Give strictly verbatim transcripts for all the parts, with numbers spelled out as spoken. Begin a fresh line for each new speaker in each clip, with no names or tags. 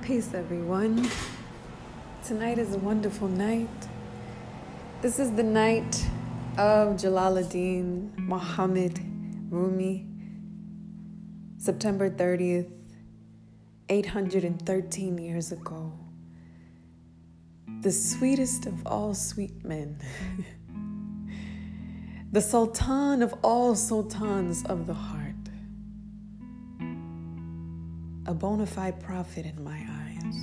Peace, everyone. Tonight is a wonderful night. This is the night of Jalaluddin Muhammad Rumi, September thirtieth, eight hundred thirteen years ago. The sweetest of all sweet men. The sultan of all sultans of the heart. A bona fide prophet in my eyes.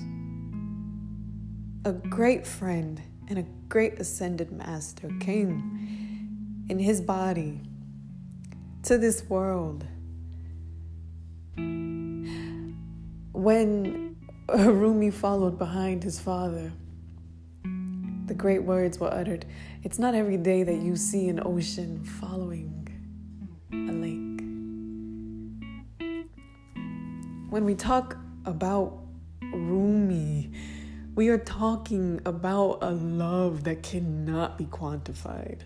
A great friend and a great ascended master came in his body to this world when Rumi followed behind his father. The great words were uttered. It's not every day that you see an ocean following a lake. When we talk about Rumi, we are talking about a love that cannot be quantified.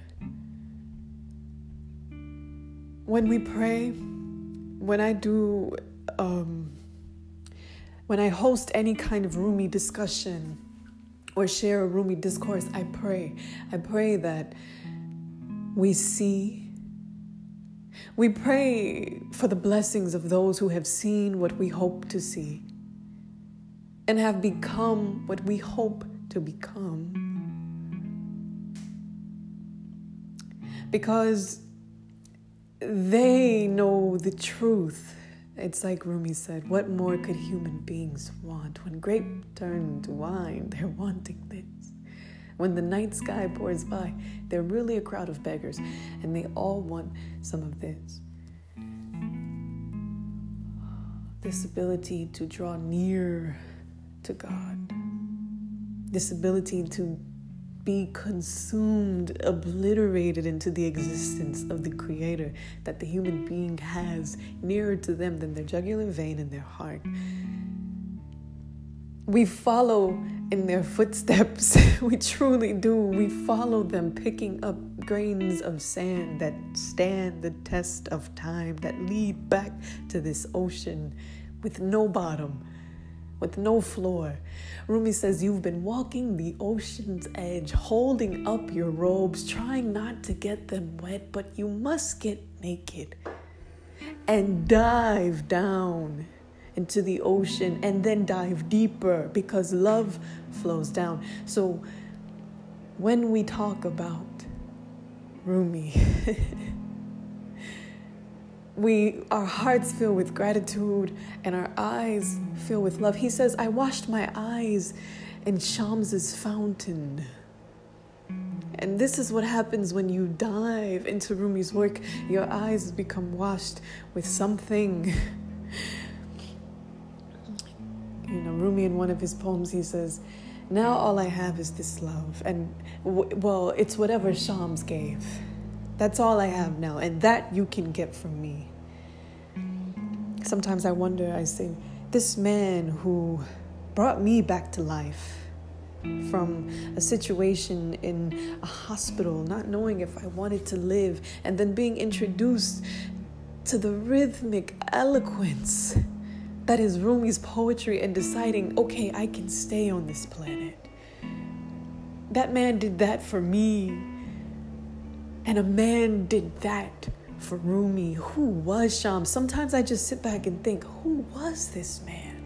When we pray, when I do, um, when I host any kind of Rumi discussion or share a Rumi discourse, I pray. I pray that we see. We pray for the blessings of those who have seen what we hope to see and have become what we hope to become. Because they know the truth. It's like Rumi said, what more could human beings want? When grape turn to wine, they're wanting this. When the night sky pours by, they're really a crowd of beggars, and they all want some of this. This ability to draw near to God. This ability to be consumed, obliterated into the existence of the Creator that the human being has nearer to them than their jugular vein and their heart. We follow in their footsteps. We truly do. We follow them, picking up grains of sand that stand the test of time, that lead back to this ocean with no bottom, with no floor. Rumi says, you've been walking the ocean's edge, holding up your robes, trying not to get them wet, but you must get naked and dive down into the ocean and then dive deeper because love flows down. So when we talk about Rumi, we our hearts fill with gratitude and our eyes fill with love. He says, I washed my eyes in Shams's fountain. And this is what happens when you dive into Rumi's work. Your eyes become washed with something. You know, Rumi, in one of his poems, he says, now all I have is this love. And, w- well, it's whatever Shams gave. That's all I have now. And that you can get from me. Sometimes I wonder, I say, this man who brought me back to life from a situation in a hospital, not knowing if I wanted to live, and then being introduced to the rhythmic eloquence that is Rumi's poetry and deciding, okay, I can stay on this planet. That man did that for me. And a man did that for Rumi. Who was Shams? Sometimes I just sit back and think, who was this man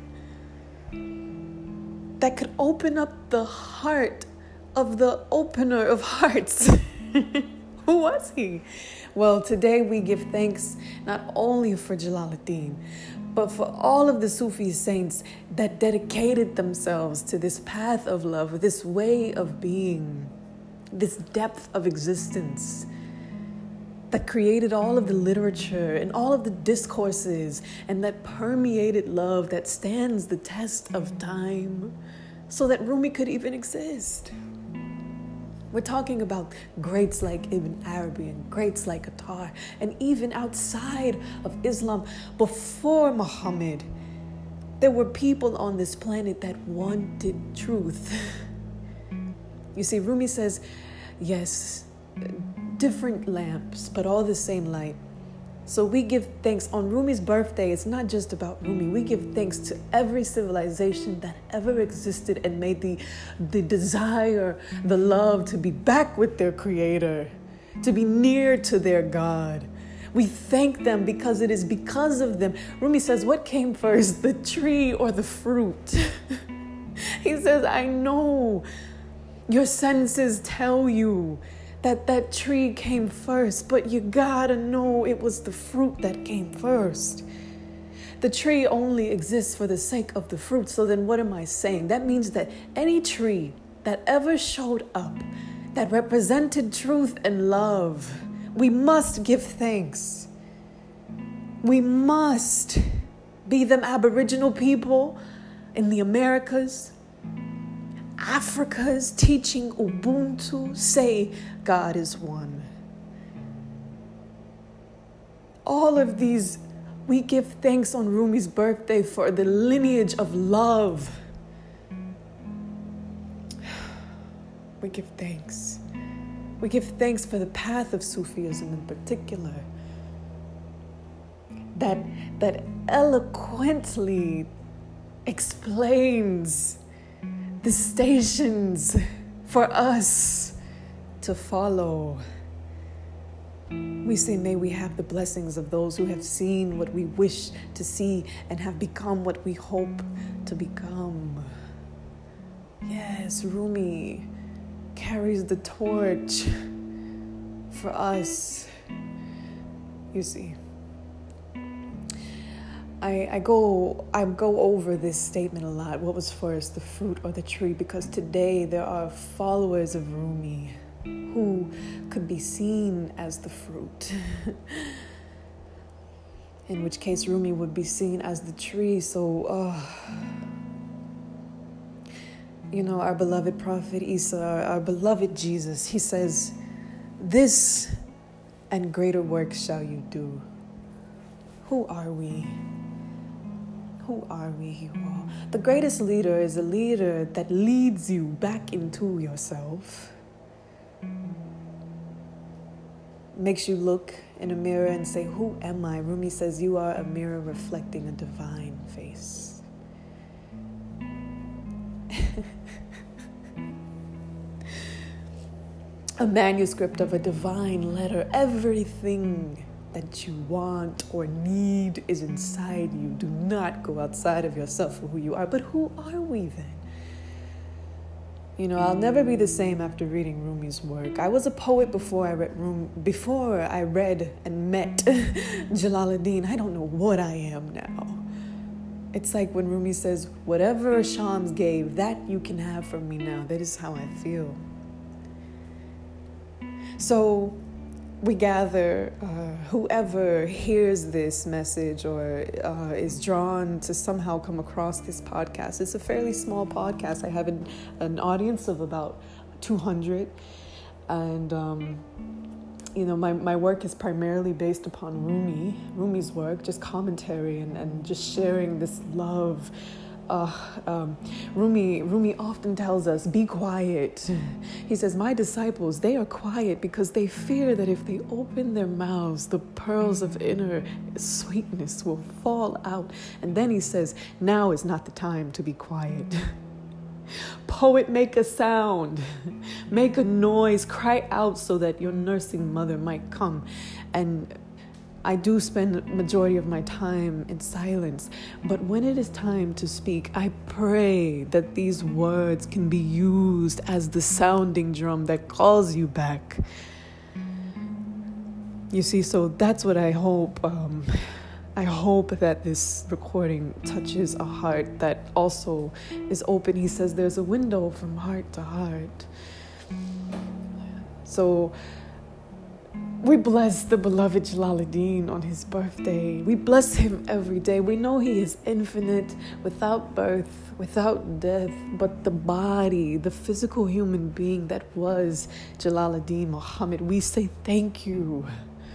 that could open up the heart of the opener of hearts? Who was he? Well, today we give thanks not only for Jalaluddin, but for all of the Sufi saints that dedicated themselves to this path of love, this way of being, this depth of existence that created all of the literature and all of the discourses and that permeated love that stands the test of time so that Rumi could even exist. We're talking about greats like Ibn Arabi and greats like Attar, and even outside of Islam, before Muhammad, there were people on this planet that wanted truth. You see, Rumi says, yes, different lamps, but all the same light. So we give thanks on Rumi's birthday. It's not just about Rumi. We give thanks to every civilization that ever existed and made the, the desire, the love to be back with their creator, to be near to their God. We thank them because it is because of them. Rumi says, what came first, the tree or the fruit? He says, I know your senses tell you that that tree came first, but you gotta know it was the fruit that came first. The tree only exists for the sake of the fruit. So then what am I saying? That means that any tree that ever showed up, that represented truth and love, we must give thanks. We must, be them Aboriginal people in the Americas, Africa's teaching Ubuntu, say God is one. All of these, we give thanks on Rumi's birthday for the lineage of love. We give thanks. We give thanks for the path of Sufism in particular. That, that eloquently explains the stations for us to follow. We say, may we have the blessings of those who have seen what we wish to see and have become what we hope to become. Yes, Rumi carries the torch for us. You see, I, I go I go over this statement a lot. What was first, the fruit or the tree? Because today there are followers of Rumi who could be seen as the fruit. In which case Rumi would be seen as the tree. So, uh, you know, our beloved Prophet Isa, our, our beloved Jesus, he says, this and greater works shall you do. Who are we? Who are we, you all? The greatest leader is a leader that leads you back into yourself. Makes you look in a mirror and say, who am I? Rumi says, you are a mirror reflecting a divine face. A manuscript of a divine letter. Everything that you want or need is inside you. Do not go outside of yourself for who you are. But who are we then? You know, I'll never be the same after reading Rumi's work. I was a poet before I read Rumi, before I read and met Jalaluddin. I don't know what I am now. It's like when Rumi says, whatever Shams gave, that you can have from me now. That is how I feel. So we gather, uh, whoever hears this message or uh, is drawn to somehow come across this podcast. It's a fairly small podcast. I have an, an audience of about two hundred. And, um, you know, my, my work is primarily based upon Rumi, Rumi's work, just commentary and, and just sharing this love. Uh, um, Rumi, Rumi often tells us, be quiet. He says, my disciples, they are quiet because they fear that if they open their mouths, the pearls of inner sweetness will fall out. And then he says, now is not the time to be quiet. Poet, make a sound, make a noise, cry out so that your nursing mother might come. And I do spend the majority of my time in silence, but when it is time to speak, I pray that these words can be used as the sounding drum that calls you back. You see, so that's what I hope. Um, I hope that this recording touches a heart that also is open. He says there's a window from heart to heart. So we bless the beloved Jalaluddin on his birthday. We bless him every day. We know he is infinite, without birth, without death, but the body, the physical human being that was Jalaluddin Muhammad, we say thank you.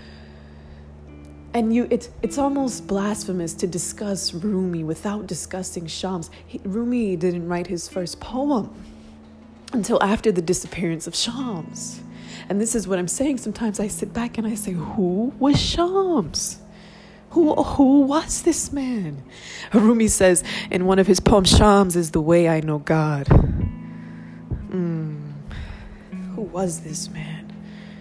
And you, it's it's almost blasphemous to discuss Rumi without discussing Shams. He, Rumi didn't write his first poem until after the disappearance of Shams. And this is what I'm saying. Sometimes I sit back and I say, who was Shams? Who, who was this man? Rumi says in one of his poems, Shams is the way I know God. Mm. Who was this man?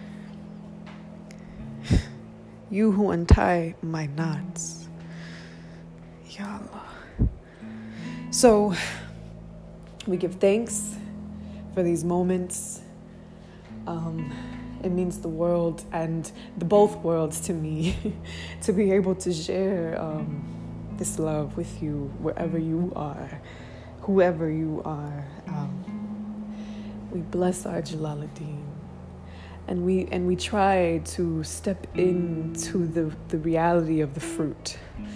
You who untie my knots. Ya Allah. So we give thanks for these moments. Um, it means the world and the both worlds to me to be able to share um, this love with you wherever you are, whoever you are. Um, we bless our Jalaluddin, and we and we try to step into the, the reality of the fruit.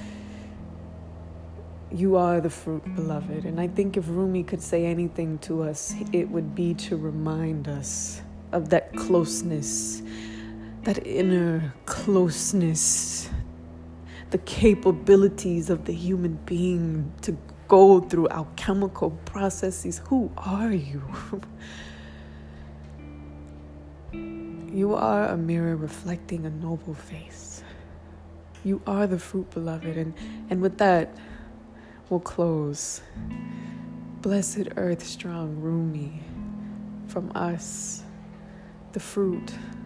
You are the fruit, beloved. And I think if Rumi could say anything to us, it would be to remind us of that closeness, that inner closeness, the capabilities of the human being to go through alchemical processes. Who are you? You are a mirror reflecting a noble face. You are the fruit, beloved. And, and with that, we'll close. Blessed earth strong Rumi, from us, the fruit